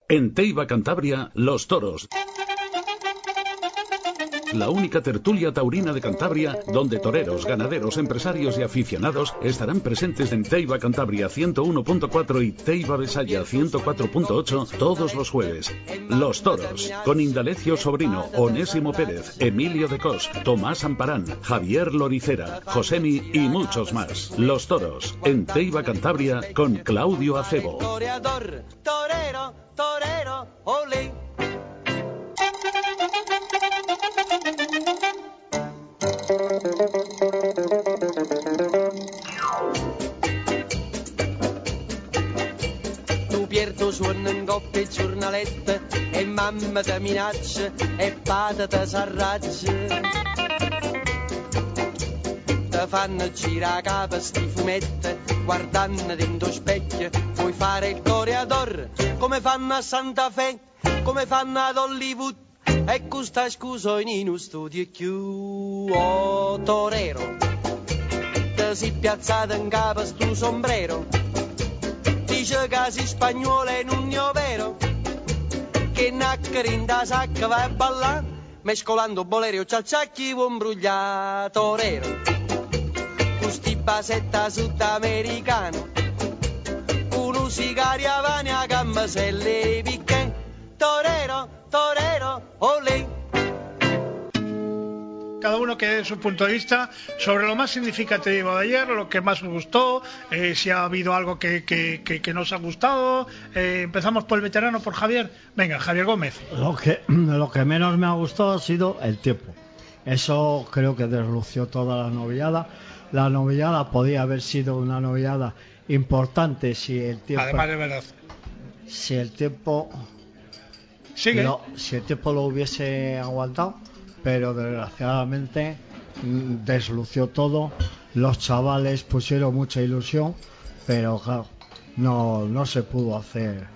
En Teiva, Cantabria, Los Toros. La única tertulia taurina de Cantabria, donde toreros, ganaderos, empresarios y aficionados estarán presentes en Teiva, Cantabria 101.4 y Teiva, Besaya 104.8 todos los jueves. Los Toros, con Indalecio Sobrino, Onésimo Pérez, Emilio de Cos, Tomás Amparán, Javier Loricera, Josemi y muchos más. Los Toros, en Teiva, Cantabria, con Claudio Acebo. Toreador, torero, torero, ole. Tu Pierto suona in coppia e giornalette e mamma ti minaccia e padre ti s'arraggia. Ti fanno girare a capo sti fumetti guardando dentro specchio, puoi fare il toreador come fanno a Santa Fe, come fanno ad Hollywood. E questa scusa in uno studio più, oh torero, ti si piazzato in capo stu sombrero, dice che si spagnolo è un nio vero, che naccari in da sacca va a ballare, mescolando boleri o ciacciacchi un brugliato torero, questi basetta sudamericano, uno sigaria avani a gammaselle picche, torero, torero, olé. Cada uno que dé su punto de vista sobre lo más significativo de ayer, lo que más nos gustó, si ha habido algo que nos ha gustado. Empezamos por el veterano, por Javier. Venga, Javier Gómez. Lo que menos me ha gustado ha sido el tiempo. Eso creo que deslució toda la novillada. La novillada podía haber sido una novillada importante si el tiempo... Además de verdad. Si el tiempo... Sigue. Si el tiempo lo hubiese aguantado, pero desgraciadamente deslució todo. Los chavales pusieron mucha ilusión, pero claro, no se pudo hacer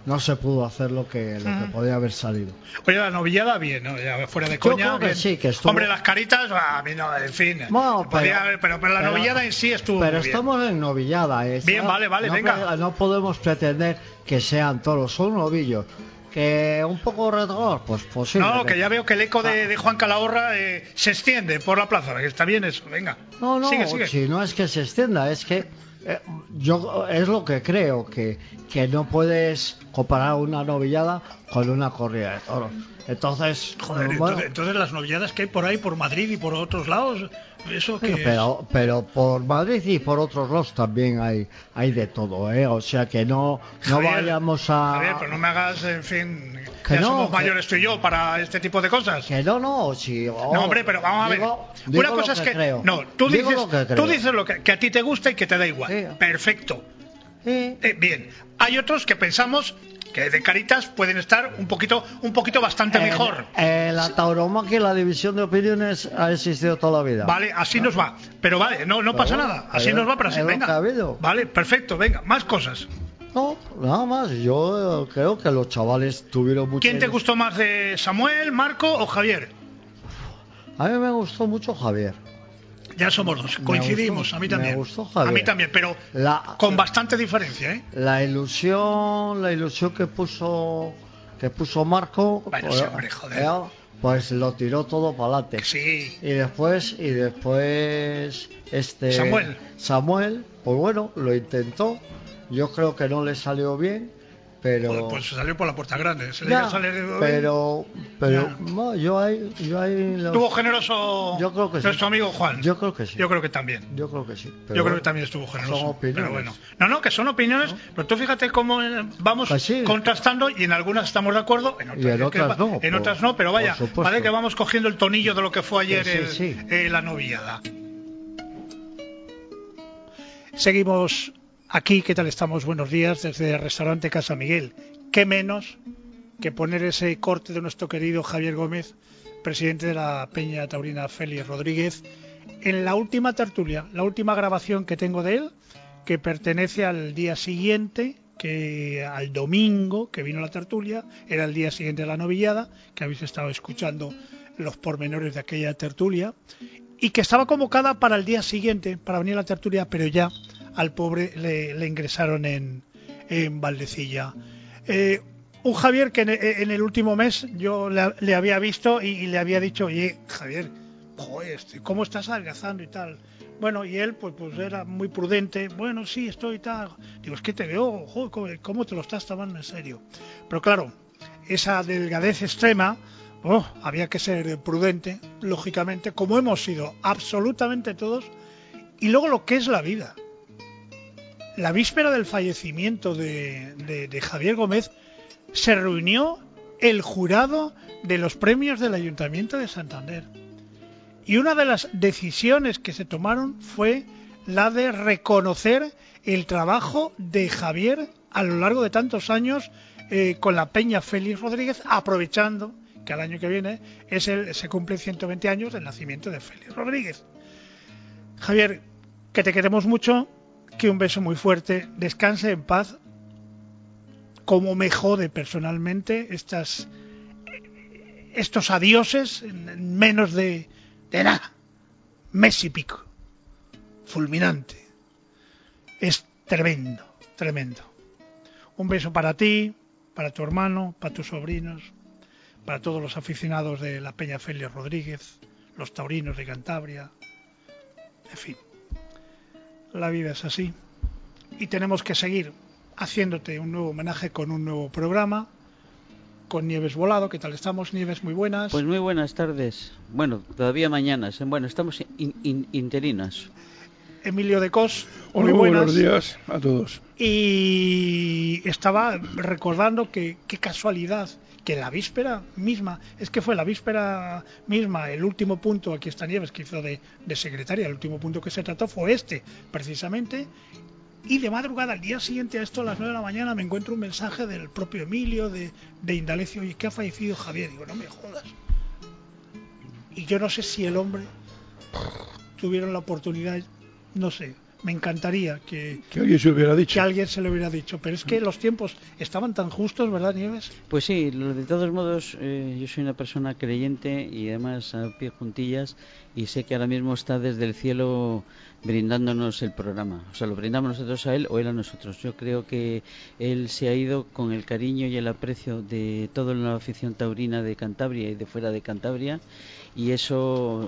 lo que podía haber salido. Oye, la novillada bien, ¿no? Ya fuera de coña. Yo creo que bien. sí, que estuvo... Hombre, las caritas, a mí no, en fin. Bueno, pero la novillada en sí estuvo pero muy bien. estamos en novillada, ¿eh? Bien, vale, venga. No podemos pretender que sean toros, son novillos. Que un poco retrogrador, pues posible. No, que ya veo que el eco de Juan Calahorra se extiende por la plaza, que está bien eso, venga. No, sigue. Si no es que se extienda, es que yo es lo que creo, que no puedes comparar una novillada con una corrida de toros. Entonces, joder, entonces las novilladas que hay por ahí, por Madrid y por otros lados, eso que pero por Madrid y por otros lados también hay de todo, ¿eh? O sea que no vayamos a... Javier, pero no me hagas, en fin, que ya somos mayores tú y yo para este tipo de cosas. Que no, no, hombre, pero vamos a ver. Una cosa es que... creo. No, tú dices lo que a ti te gusta y que te da igual. Sí. Perfecto. Sí. Bien, hay otros que pensamos que de caritas pueden estar un poquito bastante mejor. La tauromaquia, la división de opiniones ha existido toda la vida. Vale, así nos va. Pero vale, no pasa nada. Así nos va para siempre. Venga. Vale, perfecto, venga, más cosas. No, nada más. Yo creo que los chavales tuvieron mucho... ¿Quién te gustó más, de Samuel, Marco o Javier? A mí me gustó mucho Javier. Ya somos dos, coincidimos, a mí también. Me gustó Javier. A mí también, pero con bastante diferencia, ¿eh? La ilusión que puso Marco, bueno, sí, hombre, joder. Pues lo tiró todo para adelante. Sí. Y después Samuel, pues bueno, lo intentó. Yo creo que no le salió bien, pero pues salió por la puerta grande. Pero no, yo ahí estuvo generoso. Yo creo que sí. Nuestro amigo Juan. Yo creo que sí. Yo creo que también. Yo creo que sí. Yo creo que también estuvo generoso. Son opiniones. Pero bueno. No, que son opiniones, ¿no? Pero tú fíjate cómo vamos contrastando y en algunas estamos de acuerdo, en otras no, pero vaya, vale que vamos cogiendo el tonillo de lo que fue ayer la novillada. Seguimos aquí, ¿qué tal estamos? Buenos días desde el restaurante Casa Miguel. ¿Qué menos que poner ese corte de nuestro querido Javier Gómez, presidente de la Peña Taurina Félix Rodríguez, en la última tertulia, la última grabación que tengo de él, que pertenece al día siguiente, que al domingo que vino la tertulia, era el día siguiente de la novillada, que habéis estado escuchando los pormenores de aquella tertulia, y que estaba convocada para el día siguiente, para venir a la tertulia, pero ya al pobre le ingresaron en Valdecilla. Un Javier que en el último mes yo le había visto y le había dicho, oye, Javier, joder, ¿cómo estás adelgazando y tal? Bueno, y él pues era muy prudente. Bueno, sí, estoy tal. Digo, es que te veo, joder, ¿cómo te lo estás tomando en serio? Pero claro, esa delgadez extrema, había que ser prudente, lógicamente, como hemos sido absolutamente todos. Y luego lo que es la vida. La víspera del fallecimiento de Javier Gómez se reunió el jurado de los premios del Ayuntamiento de Santander. Y una de las decisiones que se tomaron fue la de reconocer el trabajo de Javier a lo largo de tantos años con la Peña Félix Rodríguez, aprovechando que al año que viene se cumplen 120 años del nacimiento de Félix Rodríguez. Javier, que te queremos mucho, que un beso muy fuerte, descanse en paz. Cómo me jode personalmente estos adioses en menos de nada, mes y pico, fulminante. Es tremendo, tremendo. Un beso para ti, para tu hermano, para tus sobrinos, para todos los aficionados de la Peña Félix Rodríguez, los taurinos de Cantabria, en fin. La vida es así y tenemos que seguir haciéndote un nuevo homenaje con un nuevo programa, con Nieves Volado. ¿Qué tal estamos, Nieves? Muy buenas. Pues muy buenas tardes. Bueno, todavía mañanas. Bueno, estamos interinas. Emilio de Cos, muy buenos días a todos. Y estaba recordando que qué casualidad que la víspera misma, es que fue la víspera misma, el último punto, aquí está Nieves que hizo de secretaria, el último punto que se trató fue precisamente. Y de madrugada, al día siguiente a esto, a las 9 de la mañana, me encuentro un mensaje del propio Emilio de Indalecio, oye, que ha fallecido Javier. Digo, no me jodas. Y yo no sé si el hombre tuvieron la oportunidad, no sé, me encantaría que alguien se hubiera dicho. Que alguien se lo hubiera dicho, pero es que los tiempos estaban tan justos, ¿verdad, Nieves? Pues sí, de todos modos, yo soy una persona creyente y además a pie juntillas, y sé que ahora mismo está desde el cielo brindándonos el programa. O sea, lo brindamos nosotros a él o él a nosotros. Yo creo que él se ha ido con el cariño y el aprecio de toda la afición taurina de Cantabria y de fuera de Cantabria, y eso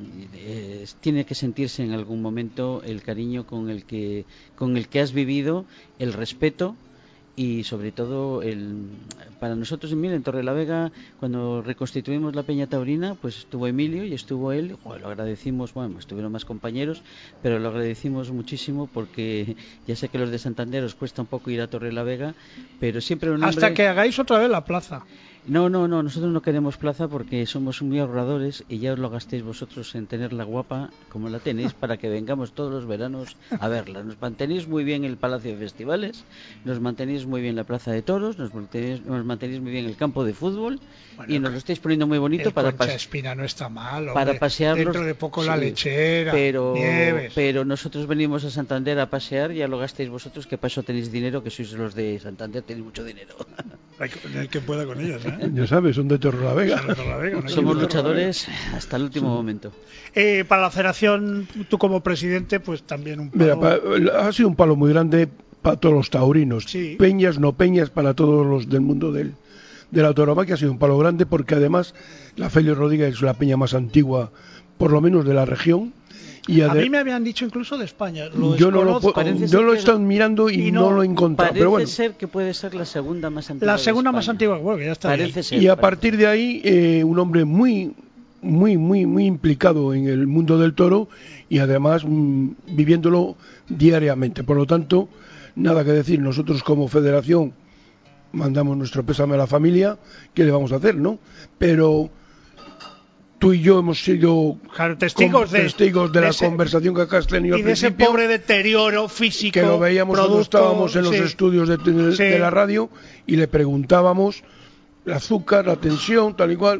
tiene que sentirse en algún momento, el cariño con el que has vivido, el respeto. Y sobre todo para nosotros, Emilio, en Torrelavega, cuando reconstituimos la Peña Taurina, pues estuvo Emilio y estuvo él. Lo agradecimos, bueno, estuvieron más compañeros, pero lo agradecimos muchísimo porque ya sé que los de Santander os cuesta un poco ir a Torrelavega, pero siempre un hombre... Hasta que hagáis otra vez la plaza. No, nosotros no queremos plaza porque somos muy ahorradores y ya os lo gastéis vosotros en tenerla guapa como la tenéis para que vengamos todos los veranos a verla. Nos mantenéis muy bien el Palacio de Festivales, nos mantenéis muy bien la Plaza de Toros, nos mantenéis muy bien el campo de fútbol, bueno, y nos lo estáis poniendo muy bonito para Concha Espina no está mal, hombre, para pasearlos. Dentro de poco sí, la Lechera, pero nosotros venimos a Santander a pasear, ya lo gastéis vosotros, que para eso tenéis dinero, que sois los de Santander, tenéis mucho dinero. El que pueda con ellos, ¿eh? Ya sabes, son de Torrelavega. Somos luchadores hasta el último momento. Para la federación, tú como presidente, pues también un palo. Mira, ha sido un palo muy grande para todos los taurinos. Sí. Peñas, no peñas, para todos los del mundo de la tauromaquia ha sido un palo grande, porque además la Félix Rodríguez es la peña más antigua, por lo menos de la región. Y a mí me habían dicho incluso de España. Yo lo he estado mirando y no lo he encontrado. Parece pero bueno, ser que puede ser la segunda más antigua. La segunda más antigua, bueno, que ya está. Parece ser, y a partir de ahí, un hombre muy implicado en el mundo del toro y además viviéndolo diariamente. Por lo tanto, nada que decir. Nosotros como federación mandamos nuestro pésame a la familia. ¿Qué le vamos a hacer, no? Pero tú y yo hemos sido testigos de la conversación que acá has tenido y de ese pobre deterioro físico que lo veíamos cuando estábamos en los estudios de la radio y le preguntábamos el azúcar, la tensión, tal y cual,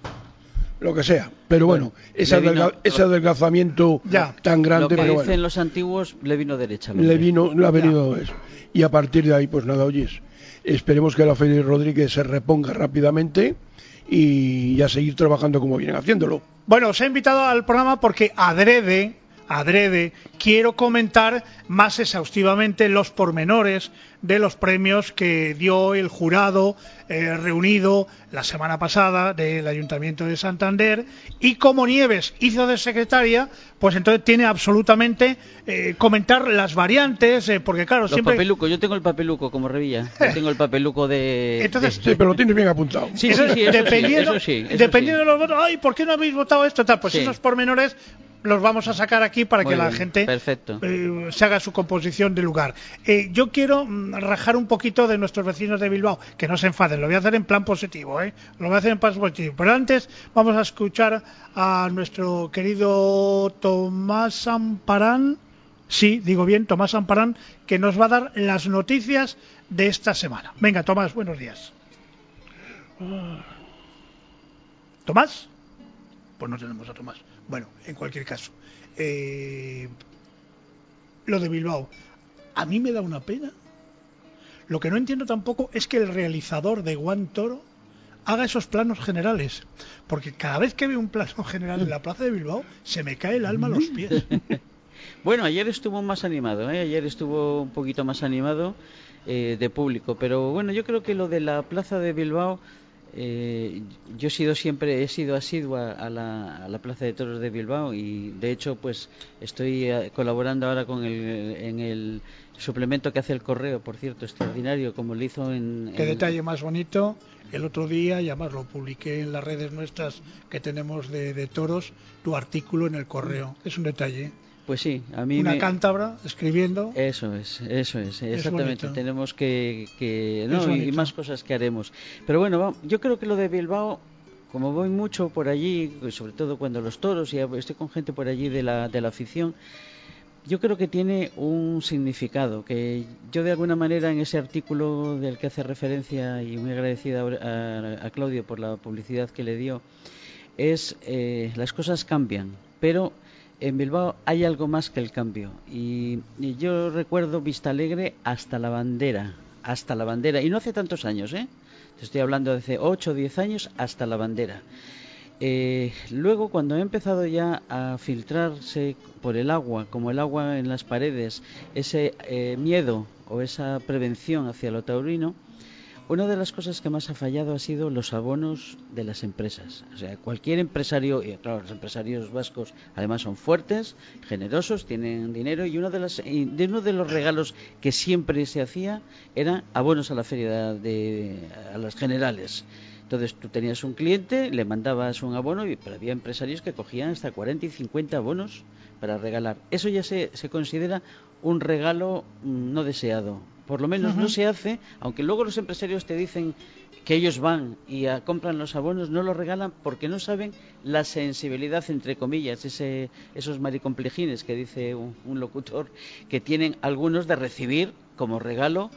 lo que sea, pero bueno, ese adelgazamiento tan grande. Lo que pero dicen los antiguos, le vino derecha. Le ha venido eso. Y a partir de ahí, pues nada, oyes, esperemos que la Félix Rodríguez se reponga rápidamente y a seguir trabajando como vienen haciéndolo. Bueno, os he invitado al programa porque adrede adrede, quiero comentar más exhaustivamente los pormenores de los premios que dio el jurado reunido la semana pasada del Ayuntamiento de Santander, y como Nieves hizo de secretaria, pues entonces tiene absolutamente comentar las variantes, porque claro, los siempre... papelucos, yo tengo el papeluco como Revilla, yo tengo el papeluco de... Entonces, Sí, pero lo tienes bien apuntado. Sí, dependiendo de los votos, ay, ¿por qué no habéis votado esto? Tal, pues sí. esos pormenores los vamos a sacar aquí para Muy que la bien, gente perfecto. Se haga su composición de lugar. Yo quiero rajar un poquito de nuestros vecinos de Bilbao, que no se enfaden, lo voy a hacer en plan positivo, lo voy a hacer en plan positivo. Pero antes vamos a escuchar a nuestro querido Tomás Amparán, sí, digo bien, Tomás Amparán, que nos va a dar las noticias de esta semana. Venga, Tomás, buenos días. ¿Tomás? Pues no tenemos a Tomás. Bueno, en cualquier caso, lo de Bilbao, a mí me da una pena. Lo que no entiendo tampoco es que el realizador de Guan Toro haga esos planos generales, porque cada vez que veo un plano general en la plaza de Bilbao se me cae el alma a los pies. Bueno, ayer estuvo más animado, ayer estuvo un poquito más animado de público, pero bueno, yo creo que lo de la plaza de Bilbao, yo he sido asidua a la Plaza de Toros de Bilbao, y de hecho pues estoy colaborando ahora en el suplemento que hace el Correo, por cierto, extraordinario, como lo hizo Qué detalle más bonito. El otro día, y además lo publiqué en las redes nuestras que tenemos de toros, tu artículo en el Correo. Es un detalle. Pues sí, a mí una cántabra escribiendo. Eso es, exactamente. Tenemos que no, y más cosas que haremos. Pero bueno, yo creo que lo de Bilbao, como voy mucho por allí, sobre todo cuando los toros, y estoy con gente por allí de la afición, yo creo que tiene un significado que yo de alguna manera en ese artículo del que hace referencia, y muy agradecida a Claudio por la publicidad que le dio, es las cosas cambian, pero en Bilbao hay algo más que el cambio, y yo recuerdo Vistalegre hasta la bandera, y no hace tantos años, te estoy hablando de hace 8 o 10 años, hasta la bandera. Luego, cuando he empezado ya a filtrarse por el agua, como el agua en las paredes, ese miedo o esa prevención hacia lo taurino, una de las cosas que más ha fallado ha sido los abonos de las empresas. O sea, cualquier empresario, y claro, los empresarios vascos además son fuertes, generosos, tienen dinero, y uno de los regalos que siempre se hacía era abonos a la feria a las generales. Entonces tú tenías un cliente, le mandabas un abono, pero había empresarios que cogían hasta 40 y 50 abonos para regalar. Eso ya se considera un regalo no deseado. Por lo menos no se hace, aunque luego los empresarios te dicen que ellos van y compran los abonos, no los regalan porque no saben la sensibilidad, entre comillas, esos maricomplejines que dice un locutor, que tienen algunos de recibir como regalo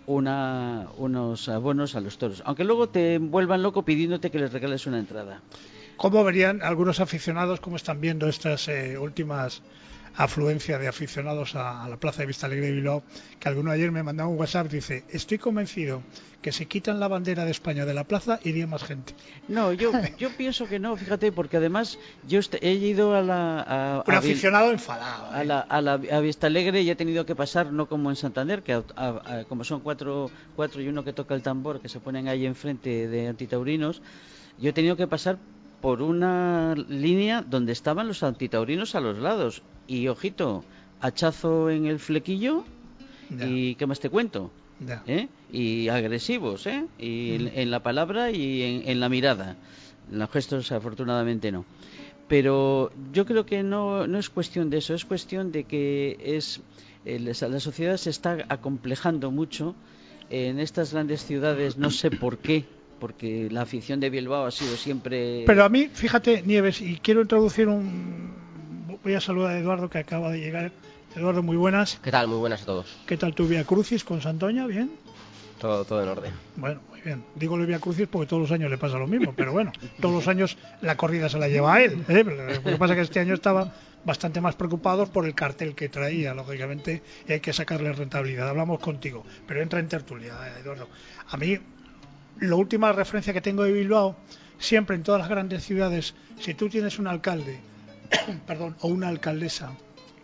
unos abonos a los toros, aunque luego te vuelvan loco pidiéndote que les regales una entrada. ¿Cómo verían algunos aficionados, cómo están viendo estas últimas afluencia de aficionados a la plaza de Vistalegre de Bilbao? Que alguno ayer me mandaba un WhatsApp, dice: estoy convencido que si quitan la bandera de España de la plaza iría más gente. No, yo pienso que no, fíjate, porque además yo he ido un aficionado enfadado a Vistalegre, y he tenido que pasar, no como en Santander, que como son cuatro y uno que toca el tambor, que se ponen ahí enfrente de antitaurinos, yo he tenido que pasar por una línea donde estaban los antitaurinos a los lados, y ojito, hachazo en el flequillo, y ¿qué más te cuento? Y agresivos, y en la palabra y en la mirada. Los gestos afortunadamente no. Pero yo creo que no es cuestión de eso, es cuestión de que la sociedad se está acomplejando mucho en estas grandes ciudades, no sé por qué, porque la afición de Bilbao ha sido siempre... Pero a mí, fíjate, Nieves, y quiero introducir voy a saludar a Eduardo, que acaba de llegar. Eduardo, muy buenas. ¿Qué tal? Muy buenas a todos. ¿Qué tal tu Vía Crucis con Santoña? ¿Bien? Todo en orden. Bueno, muy bien. Digo el Vía Crucis porque todos los años le pasa lo mismo, pero bueno, todos los años la corrida se la lleva a él. Lo que pasa es que este año estaba bastante más preocupados por el cartel que traía, lógicamente, y hay que sacarle rentabilidad. Hablamos contigo, pero entra en tertulia, Eduardo. A mí, la última referencia que tengo de Bilbao, siempre en todas las grandes ciudades, si tú tienes un alcalde, o una alcaldesa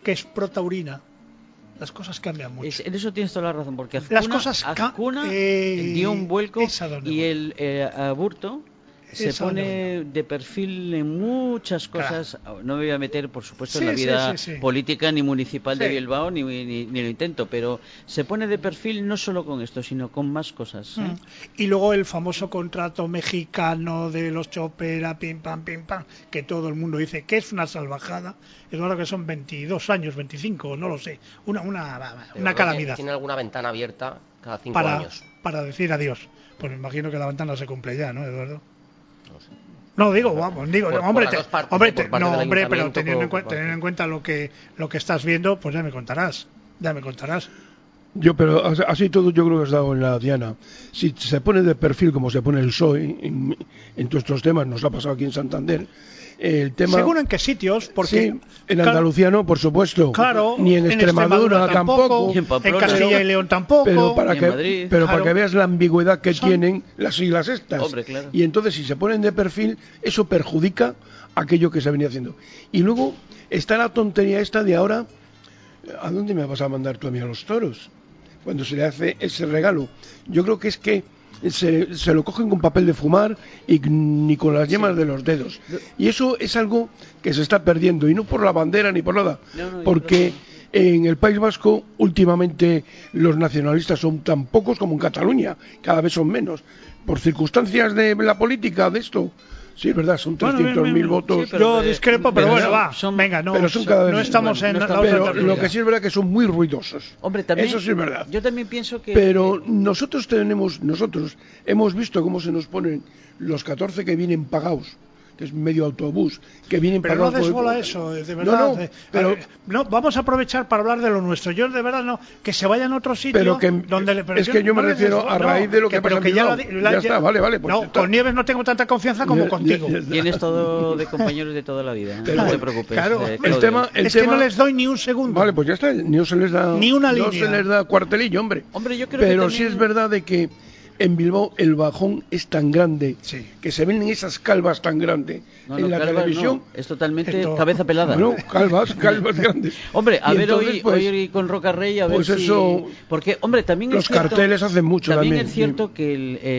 que es pro taurina, las cosas cambian mucho. En eso tienes toda la razón, porque Azcuna, Las cosas dio un vuelco y el Aburto se Esa pone de perfil en muchas cosas. No me voy a meter, por supuesto, en la vida política ni municipal de Bilbao, ni lo intento, pero se pone de perfil no solo con esto, sino con más cosas. Y luego el famoso contrato mexicano de los Chopera, pim pam, que todo el mundo dice que es una salvajada. Es verdad que son 22 años, 25, no lo sé. Una calamidad. Tiene alguna ventana abierta cada 5 años. Para decir adiós. Pues me imagino que la ventana se cumple ya, ¿no, Eduardo? No digo, vamos, hombre, pero teniendo en cuenta lo que estás viendo, pues ya me contarás. Pero así todo yo creo que has dado en la diana. Si se pone de perfil como se pone el PSOE en todos estos temas, nos ha pasado aquí en Santander. El tema, según en qué sitios, porque sí, en Andalucía no, por supuesto, claro, ni en Extremadura tampoco, en Castilla y León tampoco, pero para que veas la ambigüedad que tienen las siglas estas. Hombre, claro. Y entonces si se ponen de perfil, eso perjudica aquello que se venía haciendo. Y luego está la tontería esta de ahora, ¿a dónde me vas a mandar tú a mí a los toros? Cuando se le hace ese regalo. Yo creo que es que se lo cogen con papel de fumar y ni con las yemas de los dedos. Y eso es algo que se está perdiendo, y no por la bandera ni por nada, porque en el País Vasco últimamente los nacionalistas son tan pocos como en Cataluña, cada vez son menos, por circunstancias de la política de esto. Sí, es verdad, son 300.000 votos. Sí, yo discrepo, pero bueno, venga, pero son cada vez no estamos en la pero lo que sí es verdad que son muy ruidosos. Hombre, también, eso sí es verdad. Yo también pienso que... Pero nosotros hemos visto cómo se nos ponen los 14 que vienen pagados, que es medio autobús, que vienen pero pagados. Pero no des bola a eso, de verdad. No, vamos a aprovechar para hablar de lo nuestro. Yo de verdad no, que se vayan a otro sitio donde yo me refiero a raíz de lo que pasa en Bilbao. Ya está, vale. Pues no, con Nieves no tengo tanta confianza como contigo. Tienes todo de compañeros de toda la vida, no te preocupes. Claro, el tema que no les doy ni un segundo. Vale, pues ya está, no se les da ni una línea. No se les da cuartelillo, hombre. Yo creo pero que sí es verdad de que en Bilbao el bajón es tan grande, que se ven esas calvas tan grandes en la televisión. Es totalmente cabeza pelada. No, calvas grandes. Hombre, a ver, entonces, hoy con Roca Rey, a ver pues eso, porque, hombre, también los es cierto, carteles hacen mucho también. También es cierto que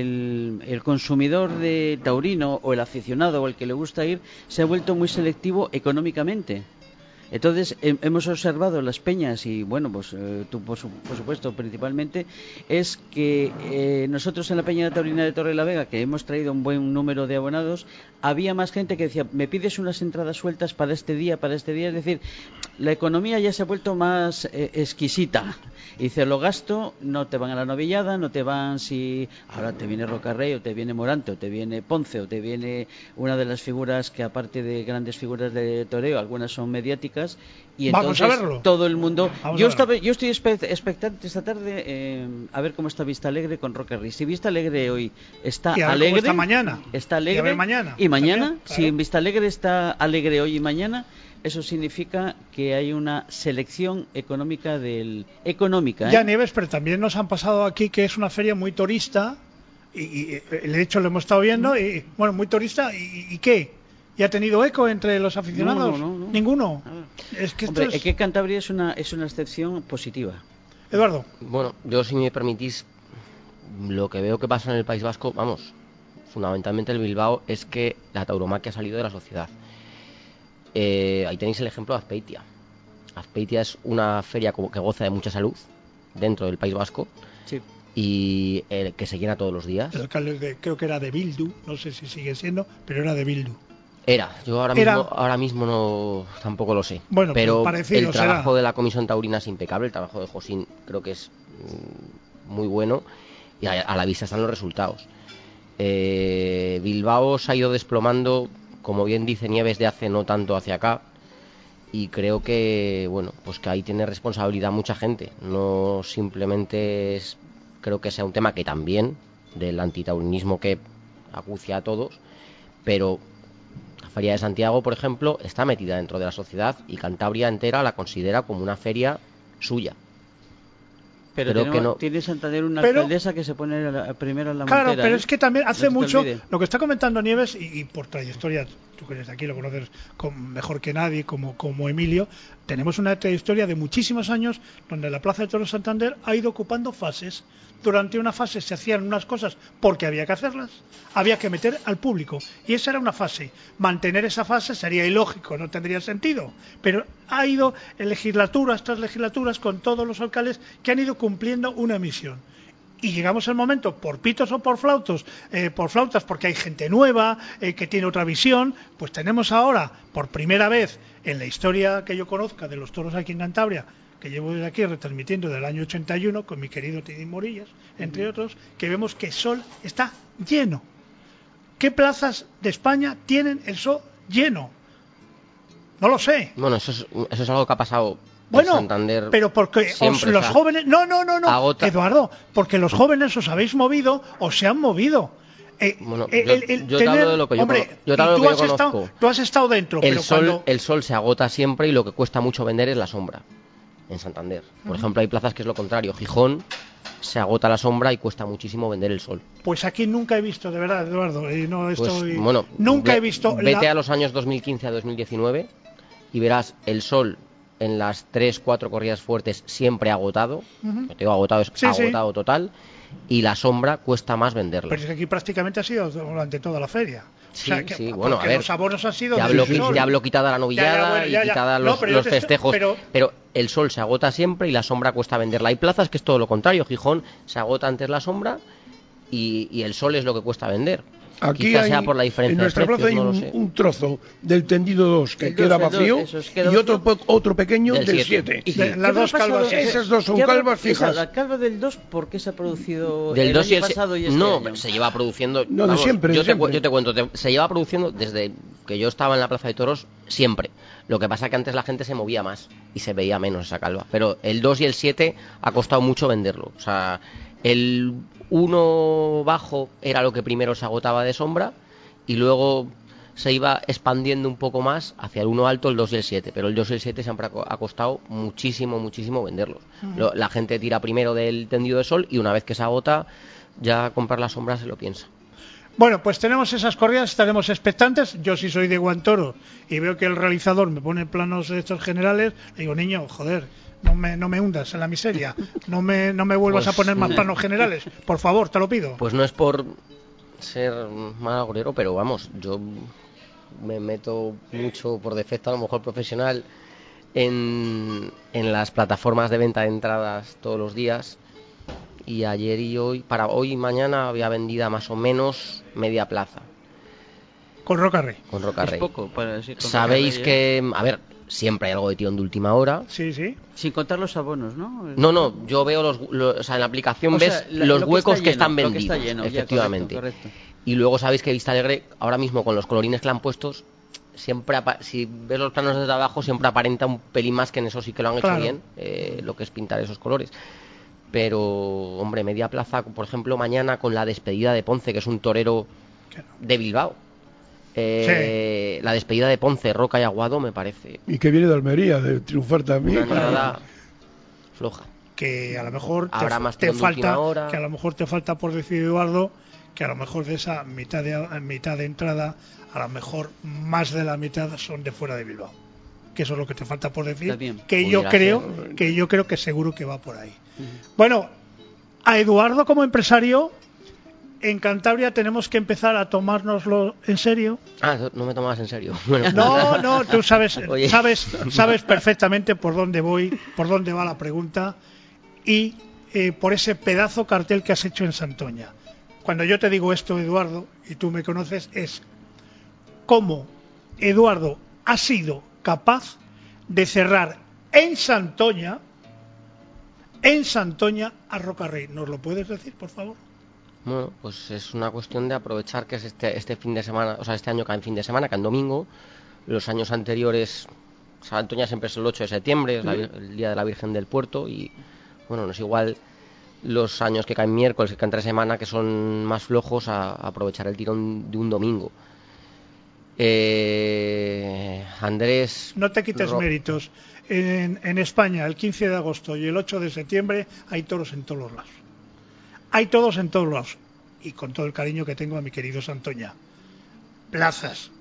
el consumidor de taurino, o el aficionado, o el que le gusta ir, se ha vuelto muy selectivo económicamente. Entonces hemos observado las peñas y bueno, pues tú por supuesto principalmente, es que nosotros en la Peña Taurina de Torrelavega, que hemos traído un buen número de abonados, había más gente que decía, me pides unas entradas sueltas para este día, es decir, la economía ya se ha vuelto más exquisita. Y dice, lo gasto, no te van a la novillada, no te van si ahora te viene Rocarrey, o te viene Morante, o te viene Ponce, o te viene una de las figuras que, aparte de grandes figuras de toreo, algunas son mediáticas, y entonces vamos a verlo. Todo el mundo... Yo estoy expectante esta tarde a ver cómo está Vista Alegre con Rocarrey. Si Vista Alegre hoy está alegre, está mañana. Está alegre, y mañana, si en Vista Alegre está alegre hoy y mañana, eso significa que hay una selección económica Ya, Nieves, pero también nos han pasado aquí que es una feria muy turista, y de hecho lo hemos estado viendo, y bueno, muy turista, ¿y qué? ¿Y ha tenido eco entre los aficionados? No. Ninguno. Es que hombre, es que Cantabria es una excepción positiva. Eduardo. Bueno, yo, si me permitís, lo que veo que pasa en el País Vasco, vamos, fundamentalmente el Bilbao, es que la tauromaquia ha salido de la sociedad. Ahí tenéis el ejemplo de Azpeitia. Azpeitia es una feria que goza de mucha salud dentro del País Vasco. Sí. Y que se llena todos los días. El alcalde creo que era de Bildu, no sé si sigue siendo, pero era de Bildu. Yo ahora mismo no, tampoco lo sé. Bueno, pero el trabajo de la Comisión Taurina es impecable, el trabajo de Josín creo que es muy bueno, y a la vista están los resultados. Bilbao se ha ido desplomando, como bien dice Nieves, de hace no tanto hacia acá, y creo que bueno, pues que ahí tiene responsabilidad mucha gente. No simplemente creo que sea un tema que también del antitaurinismo que acucia a todos, pero la Feria de Santiago, por ejemplo, está metida dentro de la sociedad, y Cantabria entera la considera como una feria suya. Pero tiene Santander una alcaldesa que se pone primero en la montera. Claro, pero es que también hace mucho, lo que está comentando Nieves, y por trayectoria tú que eres de aquí lo conoces mejor que nadie, como Emilio, tenemos una trayectoria de muchísimos años donde la Plaza de Toros Santander ha ido ocupando fases. Durante una fase se hacían unas cosas porque había que hacerlas, había que meter al público, y esa era una fase. Mantener esa fase sería ilógico, no tendría sentido, pero ha ido en legislaturas tras legislaturas con todos los alcaldes que han ido cumpliendo una misión. Y llegamos al momento, por pitos o por flautas, porque hay gente nueva que tiene otra visión, pues tenemos ahora, por primera vez en la historia que yo conozca de los toros aquí en Cantabria, que llevo desde aquí retransmitiendo del año 81 con mi querido Tidín Morillas, entre otros, que vemos que el Sol está lleno. ¿Qué plazas de España tienen el Sol lleno? No lo sé. Bueno, eso es algo que ha pasado. Bueno, Santander pero porque siempre, los jóvenes... No, Eduardo, porque los jóvenes os habéis movido o se han movido. Bueno, yo te hablo de lo que yo conozco. Tú has estado dentro, el sol se agota siempre y lo que cuesta mucho vender es la sombra en Santander. Por ejemplo, hay plazas que es lo contrario. Gijón se agota la sombra y cuesta muchísimo vender el sol. Pues aquí nunca he visto, de verdad, Eduardo, nunca he visto... Vete a los años 2015 a 2019 y verás el sol en las 3-4 corridas fuertes siempre agotado. Te digo agotado, es agotado total. Y la sombra cuesta más venderla. Pero es que aquí prácticamente ha sido durante toda la feria. Sí, bueno, a ver, los abonos han sido... Ya hablo quitada la novillada y quitada los festejos, pero el sol se agota siempre y la sombra cuesta venderla. Hay plazas que es todo lo contrario. Gijón se agota antes la sombra y el sol es lo que cuesta vender. Aquí quizás sea por la diferencia en nuestra de precios, plaza hay un trozo del tendido 2 que queda vacío y otro pequeño del 7. Las dos calvas, esas dos son calvas fijas. La calva del 2, ¿por qué se ha producido del el 2 año pasado y este año? Se lleva produciendo... No, de siempre. Yo te cuento, se lleva produciendo desde que yo estaba en la Plaza de Toros siempre. Lo que pasa es que antes la gente se movía más y se veía menos esa calva. Pero el 2 y el 7 ha costado mucho venderlo. O sea, el 1 bajo era lo que primero se agotaba de sombra y luego se iba expandiendo un poco más hacia el 1 alto, el 2 y el 7, pero el 2 y el 7 siempre ha costado muchísimo venderlos. La gente tira primero del tendido de sol y una vez que se agota, ya comprar la sombra se lo piensa. Bueno, pues tenemos esas corridas, estaremos expectantes. Yo sí soy de Guantoro y veo que el realizador me pone planos de estos generales, le digo, niño, joder, no me hundas en la miseria, no me vuelvas a poner más planos generales, por favor, te lo pido. Pues no es por ser mal agorero, pero vamos, yo me meto mucho por defecto, a lo mejor profesional, en las plataformas de venta de entradas todos los días, y ayer y hoy, para hoy y mañana había vendida más o menos media plaza. Con Roca Rey. Es poco para decir. Sabéis que, a ver, siempre hay algo de tirón de última hora. Sí. Sin contar los abonos, ¿no? No, yo veo o sea, en la aplicación ves los huecos que están vendidos, efectivamente. Correcto. Y luego sabéis que Vista Alegre, ahora mismo con los colorines que le han puesto, siempre si ves los planos desde abajo, siempre aparenta un pelín más, que en eso sí que lo han hecho bien, lo que es pintar esos colores. Pero, hombre, media plaza, por ejemplo, mañana con la despedida de Ponce, que es un torero de Bilbao. La despedida de Ponce, Roca y Aguado, me parece. Y que viene de Almería, de triunfar también. Una entrada floja. Que a lo mejor te falta por decir, Eduardo, que a lo mejor de esa mitad de entrada, a lo mejor más de la mitad son de fuera de Bilbao. Que eso es lo que te falta por decir. Que yo creo que seguro que va por ahí. Bueno, a Eduardo como empresario en Cantabria tenemos que empezar a tomárnoslo en serio. No me tomabas en serio. No, tú sabes perfectamente por dónde voy, por dónde va la pregunta, y por ese pedazo cartel que has hecho en Santoña. Cuando yo te digo esto, Eduardo, y tú me conoces, es cómo Eduardo ha sido capaz de cerrar en Santoña a Roca Rey. ¿Nos lo puedes decir, por favor? Bueno, pues es una cuestión de aprovechar que es este fin de semana, o sea, este año cae en fin de semana, cae en domingo. Los años anteriores, Santoña siempre es el 8 de septiembre, es el día de la Virgen del Puerto, y bueno, no es igual los años que caen miércoles, que caen entre semana, que son más flojos, a aprovechar el tirón de un domingo. Andrés... No te quites méritos. En España, el 15 de agosto y el 8 de septiembre hay toros en todos los lados. Hay toros en todos lados. Y con todo el cariño que tengo a mi querido Santoña. Plazas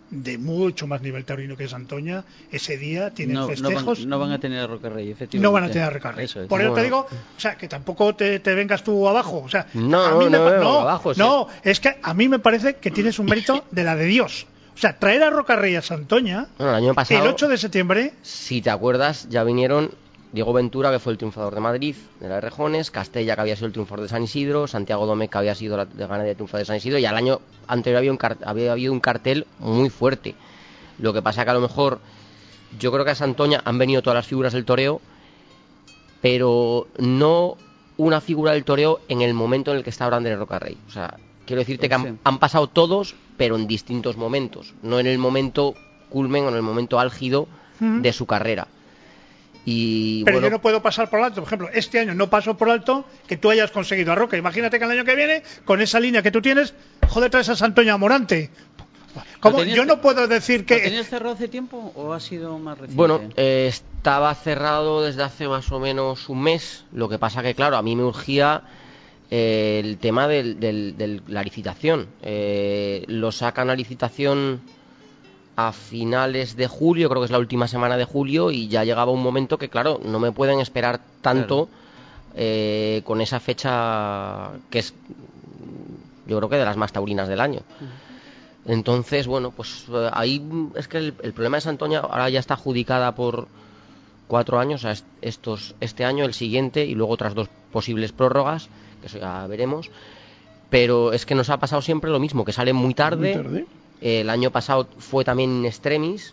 de mucho más nivel taurino que Santoña, ese día tienen festejos. No van a tener a Rocarrey, efectivamente. No van a tener a Rocarrey. Por eso te digo, o sea, que tampoco te vengas tú abajo. O sea, no, es que a mí me parece que tienes un mérito de la de Dios. O sea, traer a Rocarrey a Santoña, el año pasado, el 8 de septiembre... Si te acuerdas, ya vinieron Diego Ventura, que fue el triunfador de Madrid, de la Rejones, Castella, que había sido el triunfador de San Isidro, Santiago Domecq, que había sido la ganadera de triunfador de San Isidro, y al año anterior había habido un cartel muy fuerte. Lo que pasa que a lo mejor, yo creo que a Santoña han venido todas las figuras del toreo, pero no una figura del toreo en el momento en el que está Abraham Rocarrey. O sea, quiero decirte que han pasado todos, pero en distintos momentos, no en el momento culmen o en el momento álgido de su carrera. Pero yo no puedo pasar por alto. Por ejemplo, este año no paso por alto que tú hayas conseguido a Roca. Imagínate que el año que viene, con esa línea que tú tienes, joder, traes a Santoña Morante. Yo no puedo decir que... ¿Lo tenías cerrado hace tiempo o ha sido más reciente? Bueno, estaba cerrado desde hace más o menos un mes. Lo que pasa que, claro, a mí me urgía el tema de la licitación. Lo sacan a licitación a finales de julio, creo que es la última semana de julio, y ya llegaba un momento que, claro, no me pueden esperar tanto con esa fecha que es, yo creo que de las más taurinas del año. Entonces, bueno, pues ahí es que el problema de Santoña ahora ya está adjudicada por 4 años, o sea, este año, el siguiente, y luego otras 2 posibles prórrogas, que eso ya veremos. Pero es que nos ha pasado siempre lo mismo, que sale muy tarde. El año pasado fue también in extremis.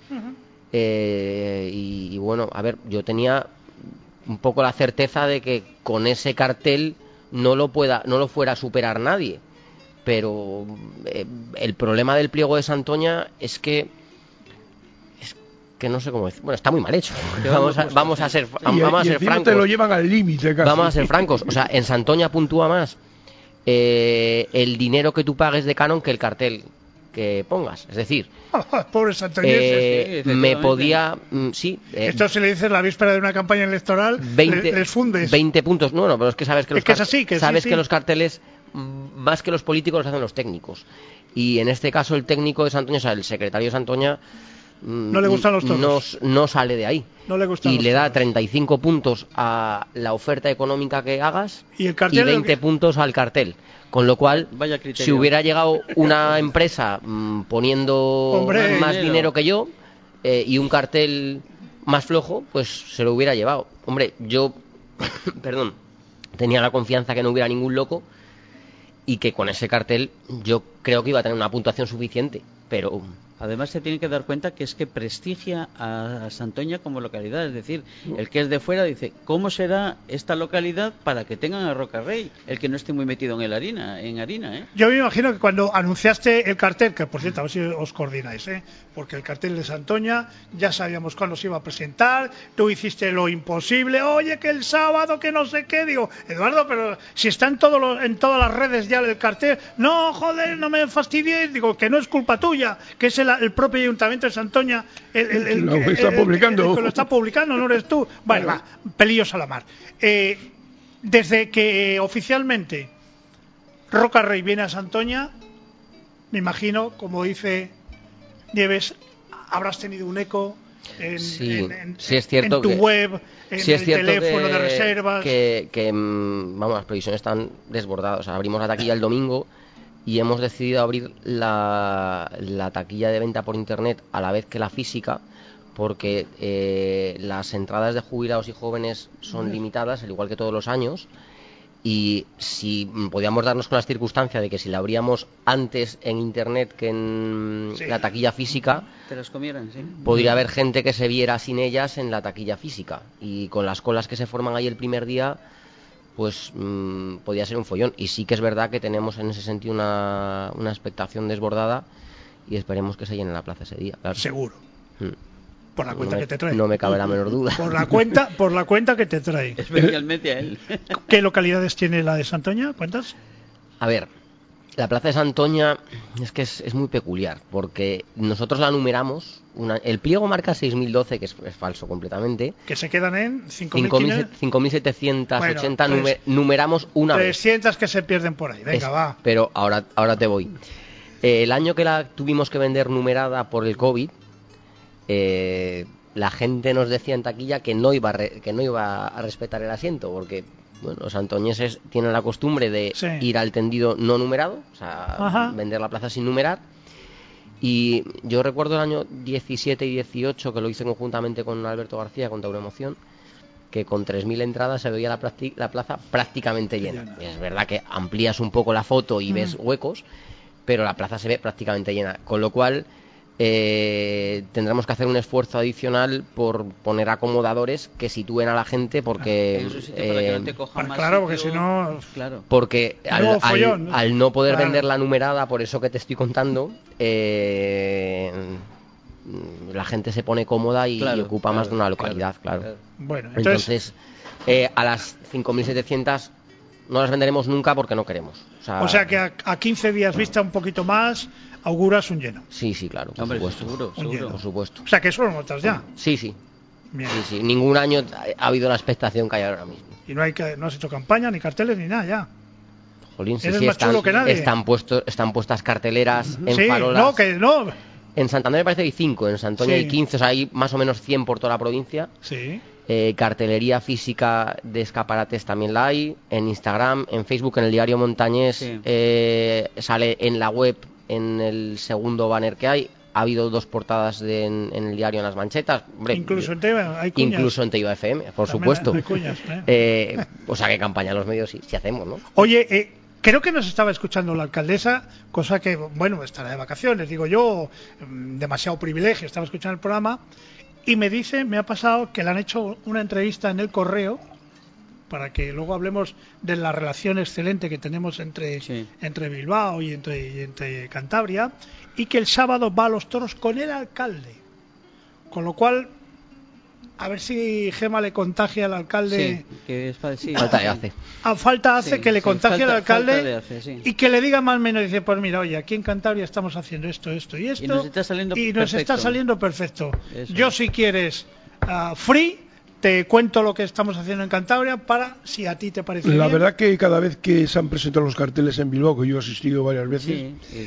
Y bueno, a ver, yo tenía un poco la certeza de que con ese cartel no lo fuera a superar nadie. Pero el problema del pliego de Santoña es que no sé cómo decir. Bueno, está muy mal hecho. Vamos a ser francos. Te lo llevan al límite casi. Vamos a ser francos. O sea, en Santoña puntúa más el dinero que tú pagues de canon que el cartel que pongas. Es decir, pobres santoñeses, me podía... esto se le dice la víspera de una campaña electoral, les fundes 20 puntos. No, pero es que sabes que que los carteles, más que los políticos, los hacen los técnicos. Y en este caso el técnico de Santoña, o sea, el secretario de Santoña, no le gustan los toros. No sale de ahí. No le gustan y los le da toros. 35 puntos a la oferta económica que hagas y 20 puntos al cartel. Con lo cual, si hubiera llegado una empresa poniendo más dinero que yo y un cartel más flojo, pues se lo hubiera llevado. Hombre, yo tenía la confianza que no hubiera ningún loco y que con ese cartel yo creo que iba a tener una puntuación suficiente, pero... Además se tiene que dar cuenta que es que prestigia a Santoña como localidad, es decir, el que es de fuera dice, ¿cómo será esta localidad para que tengan a Rocarrey? El que no esté muy metido en harina, Yo me imagino que cuando anunciaste el cartel, que por cierto, a ver si os coordináis, porque el cartel de Santoña ya sabíamos cuándo se iba a presentar, tú hiciste lo imposible, oye, que el sábado, que no sé qué, digo, Eduardo, pero si está en todas las redes ya el cartel, no, joder, no me fastidies, digo, que no es culpa tuya, que es el propio Ayuntamiento de Santoña el que lo está publicando, no eres tú. Bueno, va, pelillos a la mar. Desde que oficialmente Rocarrey viene a Santoña, me imagino, como dice Nieves, habrás tenido un eco es cierto en tu web, en el teléfono de reservas. Vamos, las previsiones están desbordadas. O sea, abrimos la taquilla el domingo y hemos decidido abrir la taquilla de venta por internet a la vez que la física, porque las entradas de jubilados y jóvenes son limitadas, al igual que todos los años, y si podíamos darnos con la circunstancia de que si la abríamos antes en internet que en la taquilla física, te las comieran, ¿sí? Podría haber gente que se viera sin ellas en la taquilla física, y con las colas que se forman ahí el primer día, pues podía ser un follón. Y sí que es verdad que tenemos en ese sentido una expectación desbordada y esperemos que se llene la plaza ese día, claro. Seguro. Por la cuenta que te trae. No me cabe la menor duda. Por la cuenta que te trae. Especialmente a él. ¿Qué localidades tiene la de Santoña? ¿Cuántas? A ver, la plaza de Santoña es que es muy peculiar, porque nosotros la numeramos. El pliego marca 6.012, que es falso completamente. Que se quedan en 5.780, numeramos una 300 vez. Que se pierden por ahí. Venga, va. Pero ahora te voy. El año que la tuvimos que vender numerada por el COVID, la gente nos decía en taquilla que no iba a respetar el asiento, porque bueno, los antoñeses tienen la costumbre de ir al tendido no numerado, o sea, vender la plaza sin numerar. Y yo recuerdo el año 17 y 18, que lo hice conjuntamente con Alberto García, con Tauroemoción, que con 3.000 entradas se veía la plaza prácticamente llena. Es verdad que amplías un poco la foto y ves huecos, pero la plaza se ve prácticamente llena, con lo cual tendremos que hacer un esfuerzo adicional por poner acomodadores que sitúen a la gente, porque para que no te coja más claro, porque sitio, si no, claro. Porque al no poder claro, vender la numerada, por eso que te estoy contando, la gente se pone cómoda y ocupa más de una localidad, claro. Bueno, entonces a las 5.700 no las venderemos nunca porque no queremos. O sea que a 15 días vista, un poquito más, auguras un lleno. Sí, claro, por supuesto. Seguro. Por supuesto. O sea que eso lo notas ya. Sí. Bien. Sí. Ningún año ha habido la expectación que hay ahora mismo. Y no has hecho campaña, ni carteles, ni nada ya. Jolín, Eres más chulo que nadie. Están puestas carteleras en sí, farolas. No. En Santander me parece que hay 5, en Santoña hay 15, o sea, hay más o menos 100 por toda la provincia. Sí. Cartelería física de escaparates también la hay, en Instagram, en Facebook, en el diario Montañés, sale en la web, en el segundo banner que hay. Ha habido 2 portadas en el diario, en las manchetas. Hombre, incluso en Teiba hay cuñas. Incluso en Teiba FM, por también supuesto. Hay cuñas, o sea, que campaña en los medios sí hacemos, ¿no? Oye, creo que nos estaba escuchando la alcaldesa, cosa que, bueno, estará de vacaciones, digo yo, demasiado privilegio, estaba escuchando el programa, y me ha pasado que le han hecho una entrevista en El Correo, para que luego hablemos de la relación excelente que tenemos entre Bilbao y entre Cantabria, y que el sábado va a los toros con el alcalde. Con lo cual, a ver si Gema le contagia al alcalde. Falta hace que le contagie al alcalde y que le diga más o menos, dice, pues mira, oye, aquí en Cantabria estamos haciendo esto y esto, y nos está saliendo perfecto. Yo, si quieres free, te cuento lo que estamos haciendo en Cantabria para si a ti te parece bien. La verdad que cada vez que se han presentado los carteles en Bilbao, que yo he asistido varias veces,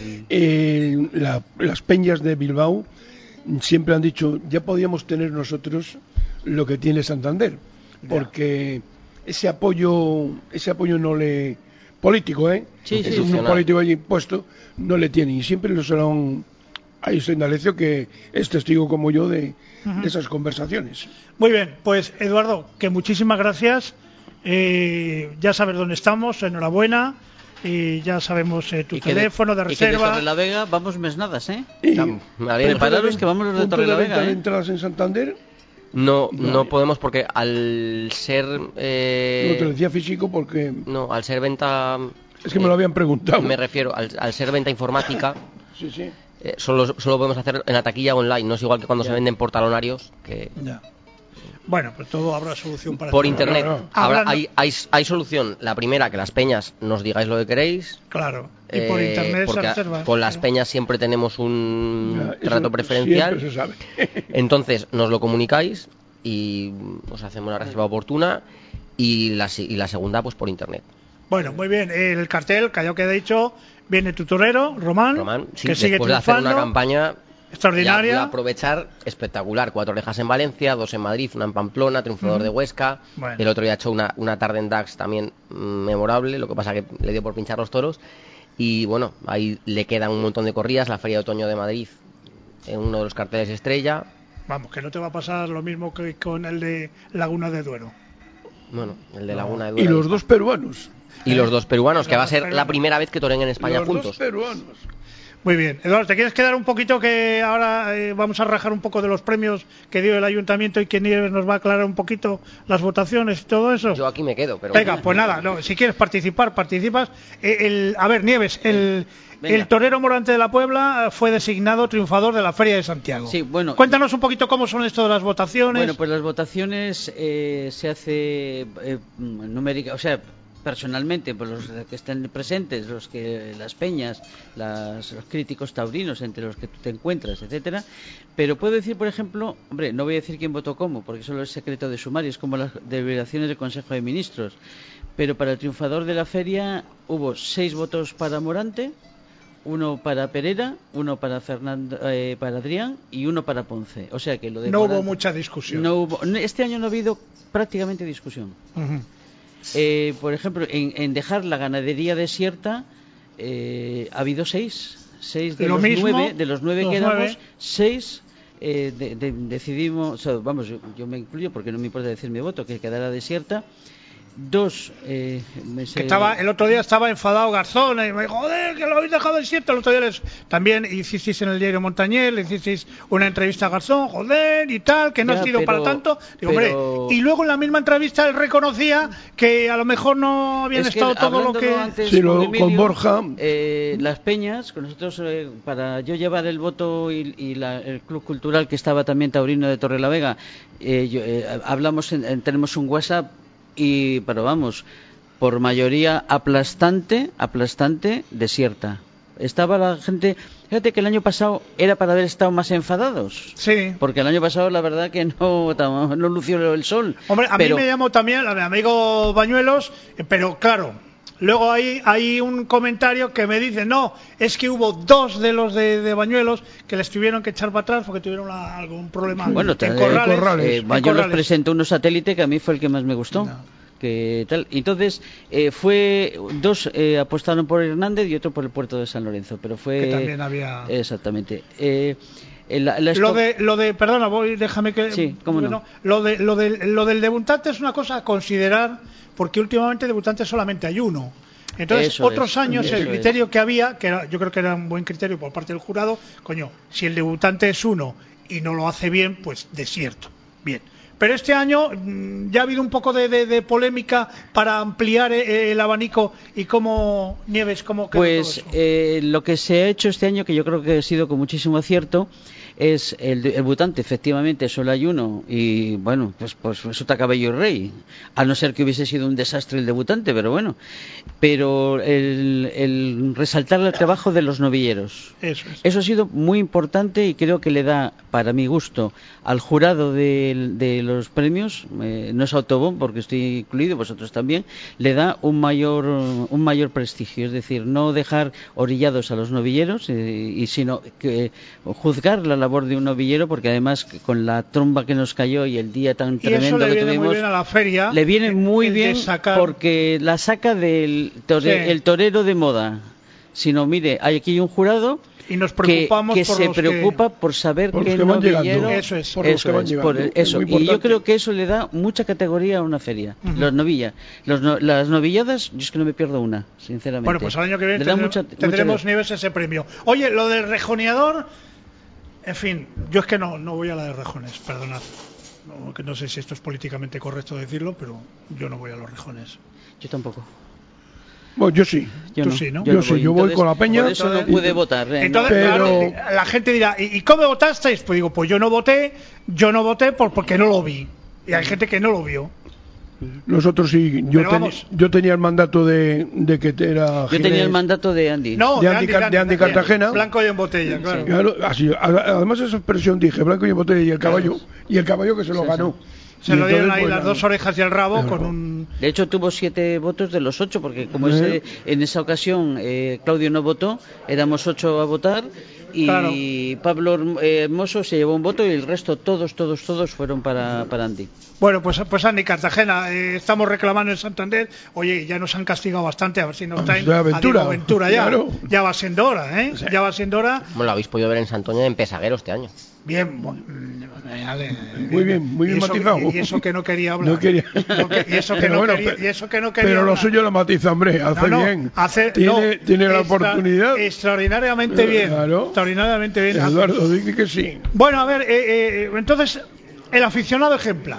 las peñas de Bilbao siempre han dicho, ya podíamos tener nosotros lo que tiene Santander, porque ese apoyo no le político, es un político allí puesto, no le tiene, y siempre lo serán. Hay usted, Indalecio, que es testigo como yo de esas conversaciones. Muy bien, pues Eduardo, que muchísimas gracias. Ya sabes dónde estamos, enhorabuena. Y ya sabemos tu teléfono de reserva. Y que de Torrelavega vamos mesnadas, Prepararos que vamos los de Torrelavega. ¿De entradas en Santander? No podemos, porque al ser... no te lo decía físico porque... No, al ser venta... Es que me lo habían preguntado. Me refiero, al ser venta informática... sí. Solo podemos hacer en la taquilla online, no es igual que cuando se venden por talonarios. Bueno, pues todo habrá solución para por internet. Hay solución. La primera, que las peñas nos digáis lo que queréis. Claro. Y por internet porque se reserva. Con las peñas siempre tenemos un trato preferencial. Siempre se sabe. Entonces nos lo comunicáis y os hacemos la reserva oportuna. Y la segunda, pues por internet. Bueno, muy bien. El cartel, que ya queda dicho, viene tu torero, Román, sí, que sigue después de hacer una campaña extraordinaria. Ya aprovechar, espectacular. 4 orejas en Valencia, 2 en Madrid, 1 en Pamplona, triunfador de Huesca. Bueno. El otro día ha hecho una tarde en Dax también memorable, lo que pasa que le dio por pinchar los toros. Y bueno, ahí le quedan un montón de corridas. La Feria de Otoño de Madrid, en uno de los carteles estrella. Vamos, que no te va a pasar lo mismo que con el de Laguna de Duero. Bueno, el de Laguna de Duero. Y los 2 peruanos. Y los 2 peruanos, que va a ser la primera vez que toren en España juntos. Los 2 peruanos. Muy bien. Eduardo, ¿te quieres quedar un poquito, que ahora vamos a rajar un poco de los premios que dio el ayuntamiento y que Nieves nos va a aclarar un poquito las votaciones y todo eso? Yo aquí me quedo, pero... Venga, pues nada, si quieres participar, participas. A ver, Nieves, el torero Morante de la Puebla fue designado triunfador de la Feria de Santiago. Sí, bueno. Cuéntanos un poquito cómo son esto de las votaciones. Bueno, pues las votaciones se hace numérica, o sea, personalmente, pues los que estén presentes, las peñas, los críticos taurinos entre los que tú te encuentras, etcétera. Pero puedo decir, por ejemplo, hombre, no voy a decir quién votó cómo, porque solo es secreto de sumario, es como las deliberaciones del Consejo de Ministros. Pero para el triunfador de la feria hubo 6 votos para Morante, uno para Pereira, uno para Fernando, para Adrián y uno para Ponce. O sea que lo de no Morán, hubo mucha discusión. Este año no ha habido prácticamente discusión. Por ejemplo, en dejar la ganadería desierta ha habido 6 de Lo los mismo, 9, de los 9 los que éramos, 9. 6 decidimos, o sea, vamos, yo me incluyo porque no me importa decir mi voto, que quedara desierta. 2 que el otro día estaba enfadado Garzón y me dijo, joder, que lo habéis dejado desierto. El otro día también hicisteis en el diario Montañés, le hicisteis una entrevista a Garzón, joder, y tal, que no ha sido para tanto. Digo, hombre, y luego en la misma entrevista él reconocía que a lo mejor no habían estado todo lo que... Antes, sí, con Emilio, con Borja. Las peñas, con nosotros, para yo llevar el voto y el club cultural que estaba también taurino de Torrelavega, hablamos, tenemos un WhatsApp. Pero vamos, por mayoría aplastante, desierta. Estaba la gente, fíjate que el año pasado era para haber estado más enfadados. Sí. Porque el año pasado la verdad que no lució el sol. Hombre, a mí me llamó también a mi amigo Bañuelos, pero claro, luego hay un comentario que me dice, no, es que hubo 2 de los de Bañuelos que les tuvieron que echar para atrás porque tuvieron algún problema en Corrales. Bañuelos presentó unos satélites que a mí fue el que más me gustó. No. Entonces fue 2 apostaron por Hernández y otro por el puerto de San Lorenzo, pero fue que también había exactamente perdona, déjame que sí, cómo no. Lo del debutante es una cosa a considerar, porque últimamente debutantes solamente hay uno. Entonces, otros años el criterio que había, yo creo que era un buen criterio por parte del jurado, si el debutante es uno y no lo hace bien, pues desierto. Bien. Pero este año ya ha habido un poco de polémica para ampliar el abanico. ¿Y cómo, Nieves, cómo quedó todo eso? Lo que se ha hecho este año, que yo creo que ha sido con muchísimo acierto, es el debutante, efectivamente solo hay uno, y bueno, pues resulta cabello y rey, a no ser que hubiese sido un desastre el debutante, pero bueno. Pero el resaltar el trabajo de los novilleros, eso ha sido muy importante, y creo que le da, para mi gusto, al jurado de los premios, no es autobomb porque estoy incluido, vosotros también, le da un mayor prestigio, es decir, no dejar orillados a los novilleros, y sino que juzgar la labor de un novillero, porque además con la tromba que nos cayó y el día tan tremendo que tuvimos, muy bien a la feria, le viene muy bien porque la saca del el torero de moda. Sino, mire, aquí hay un jurado y nos preocupamos que se preocupa por saber qué novillero y yo creo que eso le da mucha categoría a una feria. Las novilladas, yo es que no me pierdo una, sinceramente. Bueno, pues al año que viene tendremos Nieves ese premio. Oye, lo del rejoneador, en fin, yo es que no voy a la de rejones, perdonad, que no sé si esto es políticamente correcto decirlo, pero yo no voy a los rejones. Yo tampoco. Bueno, yo sí. Tú sí, ¿no? Yo voy con la peña. Por eso no pude votar. Entonces, claro, la gente dirá, ¿y cómo votasteis? Pues digo, pues yo no voté porque no lo vi. Y hay gente que no lo vio. Nosotros sí. Yo tenía el mandato de que era... Yo tenía el mandato de Andy. No, de Andy Cartagena. Blanco y en botella, claro. Sí. Claro, así, además esa expresión dije, blanco y en botella, y el caballo, y el caballo que se lo ganó. Se lo dieron ahí las 2 orejas y el rabo con un... De hecho tuvo 7 votos de los 8, porque como en esa ocasión Claudio no votó, éramos 8 a votar, y Pablo Hermoso se llevó un voto, y el resto todos fueron para Andy. Bueno, pues Andy Cartagena, estamos reclamando en Santander. Oye, ya nos han castigado bastante, a ver si nos traen a Diego Ventura ya. Claro. Ya va siendo hora, ¿eh? Sí. Ya va siendo hora. Bueno, lo habéis podido ver en Santoña en Pesaguero este año. Bien, muy bien matizado. Y eso que no quería hablar. No quería. Y eso que no quería Pero lo suyo lo matiza, hombre, bien. Tiene la oportunidad. Extraordinariamente bien. Claro. Extraordinariamente bien. Eduardo, dice que sí. Bueno, a ver, entonces, el aficionado ejemplar.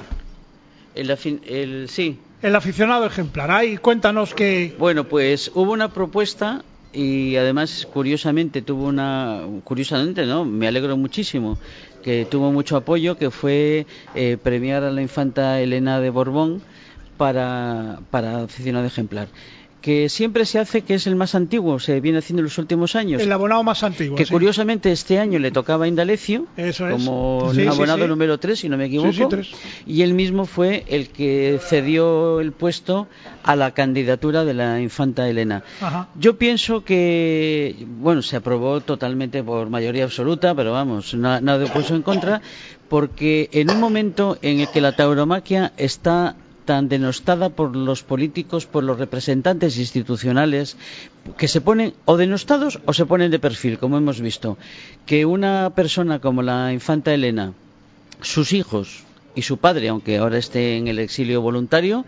Sí. El aficionado ejemplar. Ahí, cuéntanos que... Bueno, pues hubo una propuesta, y además curiosamente no, me alegro muchísimo, que tuvo mucho apoyo, que fue premiar a la infanta Elena de Borbón para aficionado ejemplar, que siempre se hace, que es el más antiguo, se viene haciendo en los últimos años. El abonado más antiguo. Que sí. Curiosamente este año le tocaba a Indalecio, Eso es. como Sí, abonado sí. número 3, si no me equivoco. Sí, 3. Y él mismo fue el que cedió el puesto a la candidatura de la infanta Elena. Ajá. Yo pienso que, bueno, se aprobó totalmente por mayoría absoluta, pero vamos, nada de opuesto en contra, porque en un momento en el que la tauromaquia está tan denostada por los políticos, por los representantes institucionales, que se ponen o denostados o se ponen de perfil, como hemos visto, que una persona como la infanta Elena, sus hijos y su padre, aunque ahora esté en el exilio voluntario,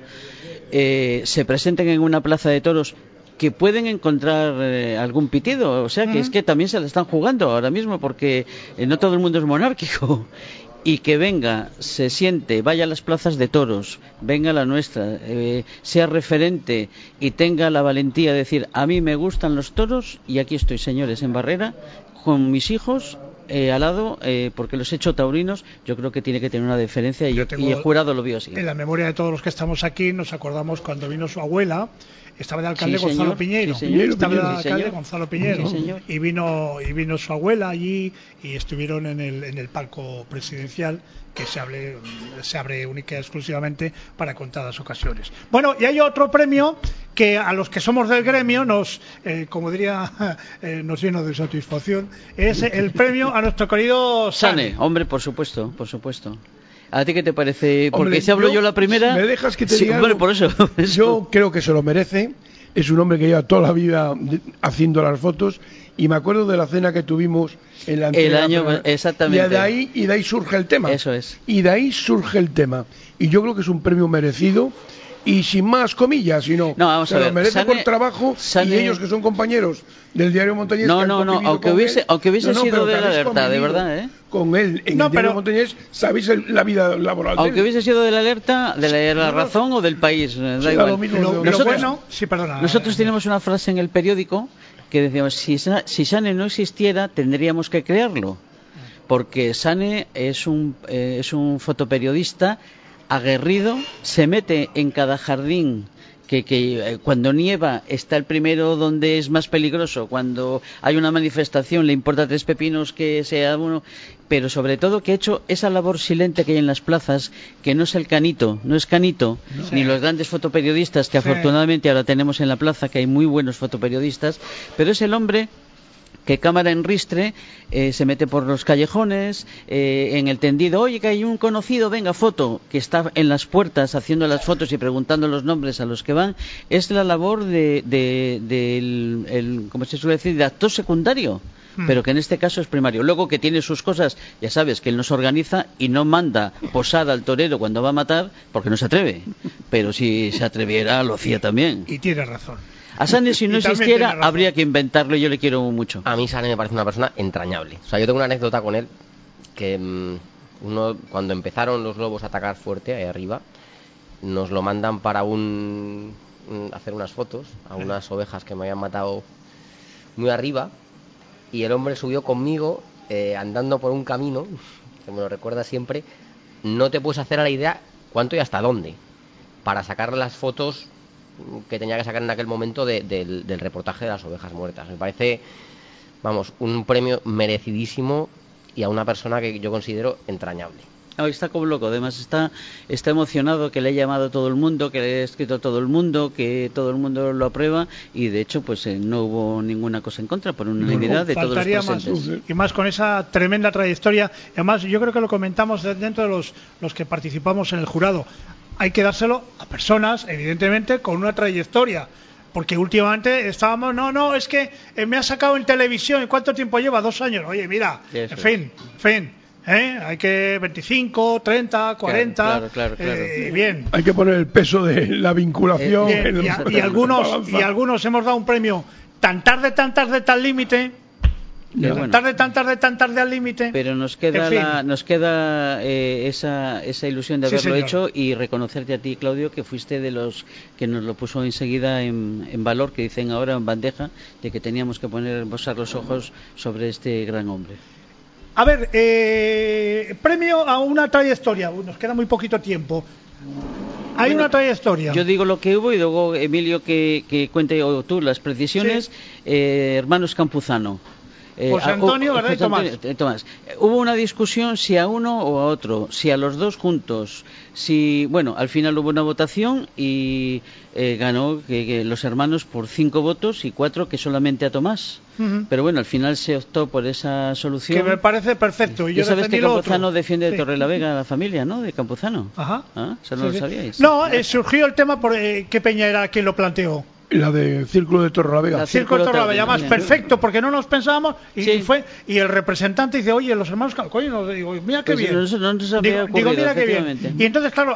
se presenten en una plaza de toros que pueden encontrar algún pitido, o sea que es que también se la están jugando ahora mismo, porque no todo el mundo es monárquico. Y que venga, se siente, vaya a las plazas de toros, venga a la nuestra, sea referente y tenga la valentía de decir: a mí me gustan los toros y aquí estoy, señores, en Barrera con mis hijos al lado, porque los he hecho taurinos. Yo creo que tiene que tener una deferencia y el jurado lo vio así. En la memoria de todos los que estamos aquí nos acordamos cuando vino su abuela. Estaba de alcalde Sí, Gonzalo señor. Piñeiro. Sí, señor. Estaba de Sí, alcalde señor. Gonzalo Piñeiro. Sí, señor. Y vino su abuela allí y estuvieron en el palco presidencial, que se abre única y exclusivamente para contadas ocasiones. Bueno, y hay otro premio que a los que somos del gremio nos, como diría, nos llena de satisfacción. Es el premio a nuestro querido Sane. Hombre, por supuesto, por supuesto. ¿A ti qué te parece? Porque Hombre, si hablo yo la primera... ¿Me dejas que te sí, diga hombre, algo? por eso. Yo creo que se lo merece. Es un hombre que lleva toda la vida haciendo las fotos. Y me acuerdo de la cena que tuvimos en la entrega. El año, exactamente. Y de ahí surge el tema. Eso es. Y de ahí surge el tema. Y yo creo que es un premio merecido. Y sin más comillas, sino vamos se a ver, lo merece Sane, por trabajo. Y ellos, que son compañeros del diario Montañés, No, que han no, convivido aunque con hubiese, él, aunque hubiese sido pero de que la habéis alerta, de convivido verdad, ¿eh? Con él en el diario Montañés, sabéis la vida laboral de él. Aunque hubiese sido de la alerta, de la razón o del país, da igual. Lo mismo, Nosotros tenemos una frase en el periódico que decíamos: si Sane no existiera, tendríamos que crearlo, porque Sane es un fotoperiodista aguerrido, se mete en cada jardín que cuando nieva está el primero donde es más peligroso, cuando hay una manifestación le importa 3 pepinos que sea uno, pero sobre todo que ha hecho esa labor silente que hay en las plazas, que no es el canito, ni los grandes fotoperiodistas que afortunadamente ahora tenemos en la plaza, que hay muy buenos fotoperiodistas, pero es el hombre que cámara en ristre se mete por los callejones, en el tendido: oye, que hay un conocido, venga, foto, que está en las puertas haciendo las fotos y preguntando los nombres a los que van. Es la labor como se suele decir, de actor secundario, pero que en este caso es primario. Luego, que tiene sus cosas, ya sabes, que él nos organiza y no manda posar al torero cuando va a matar, porque no se atreve, pero si se atreviera lo hacía también. Y tiene razón. A Sane, si no existiera, habría que inventarlo, y yo le quiero mucho. A mí Sane me parece una persona entrañable. O sea, yo tengo una anécdota con él, que cuando empezaron los lobos a atacar fuerte ahí arriba, nos lo mandan para hacer unas fotos a unas ovejas que me habían matado muy arriba, y el hombre subió conmigo andando por un camino, que me lo recuerda siempre. No te puedes hacer a la idea cuánto y hasta dónde, para sacarle las fotos que tenía que sacar en aquel momento del reportaje de las ovejas muertas. Me parece, vamos, un premio merecidísimo, y a una persona que yo considero entrañable. Está como loco, además está emocionado, que le ha llamado todo el mundo, que le ha escrito todo el mundo, que todo el mundo lo aprueba, y de hecho pues no hubo ninguna cosa en contra, por unanimidad de todos los presentes. Y más con esa tremenda trayectoria. Además, yo creo que lo comentamos dentro de los que participamos en el jurado. Hay que dárselo a personas, evidentemente, con una trayectoria. Porque últimamente estábamos, es que me ha sacado en televisión. ¿Y cuánto tiempo lleva? 2 años. Oye, mira, en fin. Hay que 25, 30, 40. Claro. Bien. Hay que poner el peso de la vinculación. Y algunos hemos dado un premio tan tarde, tan límite. Tan tarde al límite. Pero nos queda esa ilusión de haberlo hecho, y reconocerte a ti, Claudio, que fuiste de los que nos lo puso enseguida en valor, que dicen ahora en bandeja, de que teníamos que posar los ojos sobre este gran hombre. A ver, premio a una trayectoria. Nos queda muy poquito tiempo. Hay una trayectoria. Yo digo lo que hubo y luego Emilio que cuente o tú las precisiones. Sí. Hermanos Campuzano. José Antonio, ¿verdad? Tomás. Hubo una discusión si a uno o a otro, si a los dos juntos, bueno, al final hubo una votación y ganó que los hermanos por 5 votos y 4 que solamente a Tomás. Pero bueno, al final se optó por esa solución. Que me parece perfecto. Y yo sabes que Campuzano defiende de sí. Torrelavega a la familia, ¿no? De Campuzano. Ajá. ¿Eso no lo sabíais? No, surgió el tema por qué Peña era quien lo planteó. La de Círculo de Torrelavega. Círculo de Torrelavega, más perfecto, porque no nos pensábamos y el representante dice, oye, los hermanos, coño, digo, mira qué bien. Digo, mira qué bien. Y entonces, claro,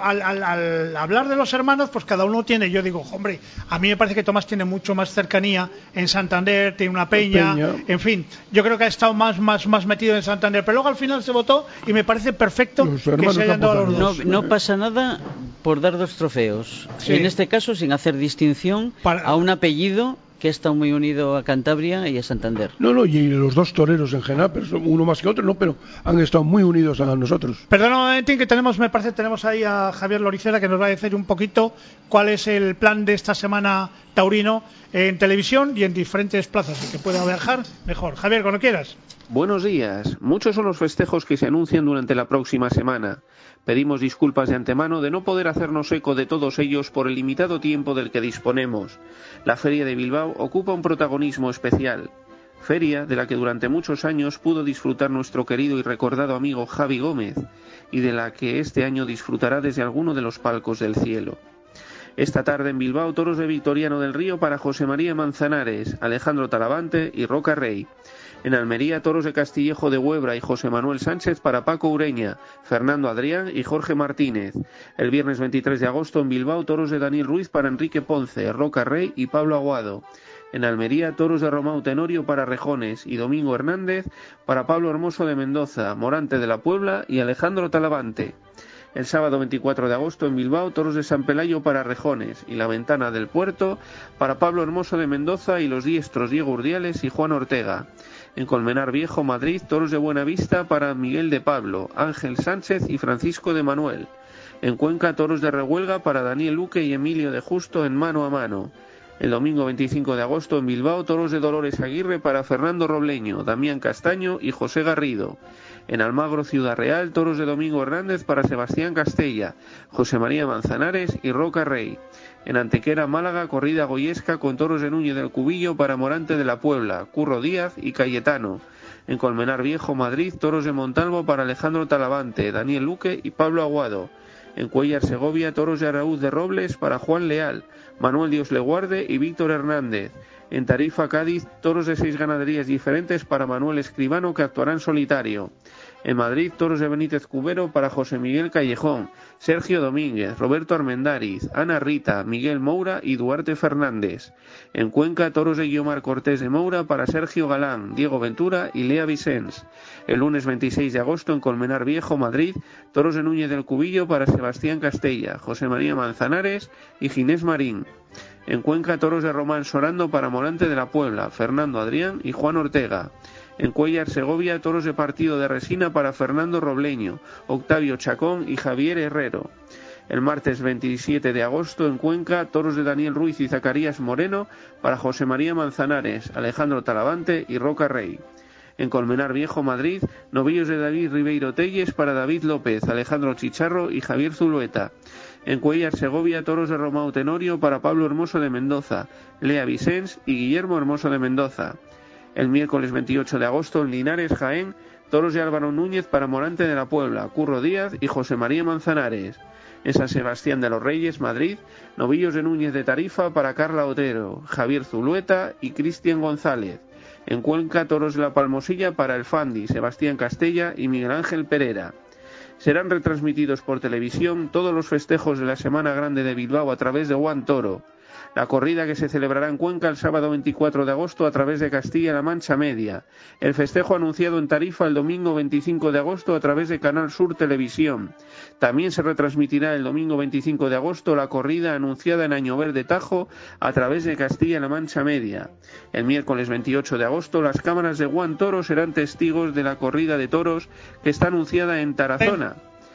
al hablar de los hermanos, pues cada uno tiene, yo digo, hombre, a mí me parece que Tomás tiene mucho más cercanía en Santander, tiene una peña, en fin, yo creo que ha estado más metido en Santander, pero luego al final se votó y me parece perfecto que se hayan dado los dos. No pasa nada por dar 2 trofeos. En este caso, sin hacer distinción a un apellido que está muy unido a Cantabria y a Santander. No, y los 2 toreros en general, pero uno más que otro, no, pero han estado muy unidos a nosotros. Perdona un momentín que tenemos ahí a Javier Loricera que nos va a decir un poquito cuál es el plan de esta semana taurino en televisión y en diferentes plazas, y que pueda viajar mejor. Javier, cuando quieras. Buenos días. Muchos son los festejos que se anuncian durante la próxima semana. Pedimos disculpas de antemano de no poder hacernos eco de todos ellos por el limitado tiempo del que disponemos. La Feria de Bilbao ocupa un protagonismo especial. Feria de la que durante muchos años pudo disfrutar nuestro querido y recordado amigo Javi Gómez, y de la que este año disfrutará desde alguno de los palcos del cielo. Esta tarde en Bilbao, toros de Victoriano del Río para José María Manzanares, Alejandro Talavante y Roca Rey. En Almería, toros de Castillejo de Huebra y José Manuel Sánchez para Paco Ureña, Fernando Adrián y Jorge Martínez. El viernes 23 de agosto en Bilbao, toros de Daniel Ruiz para Enrique Ponce, Roca Rey y Pablo Aguado. En Almería, toros de Romao Tenorio para Rejones y Domingo Hernández para Pablo Hermoso de Mendoza, Morante de la Puebla y Alejandro Talavante. El sábado 24 de agosto en Bilbao, toros de San Pelayo para Rejones y La Ventana del Puerto para Pablo Hermoso de Mendoza y los diestros Diego Urdiales y Juan Ortega. En Colmenar Viejo, Madrid, toros de Buenavista para Miguel de Pablo, Ángel Sánchez y Francisco de Manuel. En Cuenca, toros de Rehuelga para Daniel Luque y Emilio de Justo en Mano a Mano. El domingo 25 de agosto en Bilbao, toros de Dolores Aguirre para Fernando Robleño, Damián Castaño y José Garrido. En Almagro, Ciudad Real, toros de Domingo Hernández para Sebastián Castella, José María Manzanares y Roca Rey. En Antequera, Málaga, corrida goyesca con toros de Núñez del Cubillo para Morante de la Puebla, Curro Díaz y Cayetano. En Colmenar Viejo, Madrid, toros de Montalvo para Alejandro Talavante, Daniel Luque y Pablo Aguado. En Cuéllar, Segovia, toros de Araúz de Robles para Juan Leal, Manuel Dios Leguarde y Víctor Hernández. En Tarifa, Cádiz, toros de 6 ganaderías diferentes para Manuel Escribano, que actuará en solitario. En Madrid, toros de Benítez Cubero para José Miguel Callejón, Sergio Domínguez, Roberto Armendáriz, Ana Rita, Miguel Moura y Duarte Fernández. En Cuenca, toros de Guiomar Cortés de Moura para Sergio Galán, Diego Ventura y Lea Vicens. El lunes 26 de agosto en Colmenar Viejo, Madrid, toros de Núñez del Cubillo para Sebastián Castella, José María Manzanares y Ginés Marín. En Cuenca, toros de Román Sorando para Morante de la Puebla, Fernando Adrián y Juan Ortega. En Cuéllar, Segovia, toros de Partido de Resina para Fernando Robleño, Octavio Chacón y Javier Herrero. El martes 27 de agosto en Cuenca, toros de Daniel Ruiz y Zacarías Moreno para José María Manzanares, Alejandro Talavante y Roca Rey. En Colmenar Viejo, Madrid, novillos de David Ribeiro Telles para David López, Alejandro Chicharro y Javier Zulueta. En Cuéllar, Segovia, toros de Romao Tenorio para Pablo Hermoso de Mendoza, Lea Vicens y Guillermo Hermoso de Mendoza. El miércoles 28 de agosto en Linares, Jaén, toros de Álvaro Núñez para Morante de la Puebla, Curro Díaz y José María Manzanares. En San Sebastián de los Reyes, Madrid, novillos de Núñez de Tarifa para Carla Otero, Javier Zulueta y Cristian González. En Cuenca, toros de la Palmosilla para El Fandi, Sebastián Castella y Miguel Ángel Pereira. Serán retransmitidos por televisión todos los festejos de la Semana Grande de Bilbao a través de One Toro. La corrida que se celebrará en Cuenca el sábado 24 de agosto a través de Castilla-La Mancha Media. El festejo anunciado en Tarifa el domingo 25 de agosto a través de Canal Sur Televisión. También se retransmitirá el domingo 25 de agosto la corrida anunciada en Añover de Tajo a través de Castilla-La Mancha Media. El miércoles 28 de agosto las cámaras de One Toro serán testigos de la corrida de toros que está anunciada en Tarazona.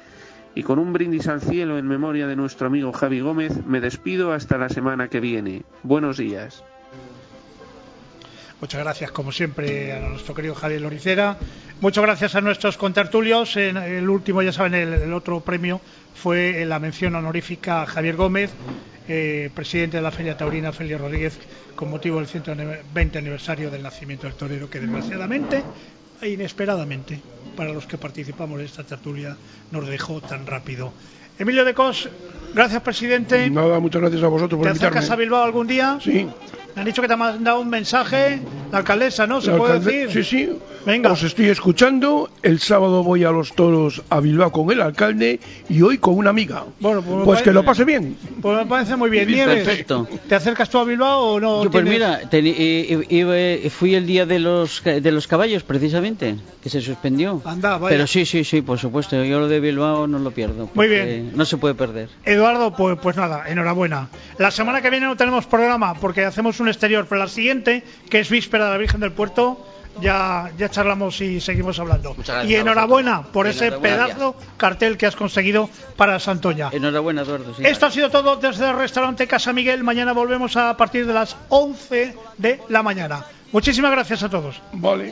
Y con un brindis al cielo en memoria de nuestro amigo Javi Gómez, me despido hasta la semana que viene. Buenos días. Muchas gracias, como siempre, a nuestro querido Javier Loricera. Muchas gracias a nuestros contertulios. El último, ya saben, el otro premio fue la mención honorífica a Javier Gómez, presidente de la Feria Taurina Félix Rodríguez, con motivo del 120 aniversario del nacimiento del torero, que desgraciadamente e inesperadamente, para los que participamos de esta tertulia, nos dejó tan rápido. Emilio de Cos, gracias, presidente. Nada, muchas gracias a vosotros por invitarme. ¿Te acercas a Bilbao algún día? Sí. Me han dicho que te ha mandado un mensaje la alcaldesa, ¿no? ¿Se puede decir? Sí, sí. Venga. Os estoy escuchando. El sábado voy a los toros a Bilbao con el alcalde y hoy con una amiga. Bueno, pues que lo pase bien. Pues me parece muy bien. Nieves, perfecto. ¿Te acercas tú a Bilbao o no? Yo, pues mira, fui el día de los caballos, precisamente, que se suspendió. Anda, vaya. Pero sí, por supuesto. Yo lo de Bilbao no lo pierdo. Muy bien. No se puede perder. Eduardo, pues nada, enhorabuena. La semana que viene no tenemos programa porque hacemos un exterior, pero la siguiente, que es víspera de la Virgen del Puerto, ya charlamos y seguimos hablando. Y enhorabuena por ese pedazo cartel que has conseguido para Santoña. Enhorabuena, Eduardo. Sí, Esto ha sido todo desde el restaurante Casa Miguel. Mañana volvemos a partir de las 11 de la mañana. Muchísimas gracias a todos. Vale.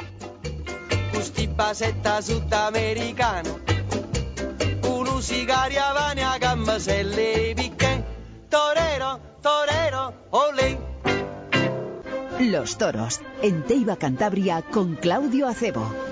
Torero, olé. Los toros, en Teiba Cantabria, con Claudio Acebo.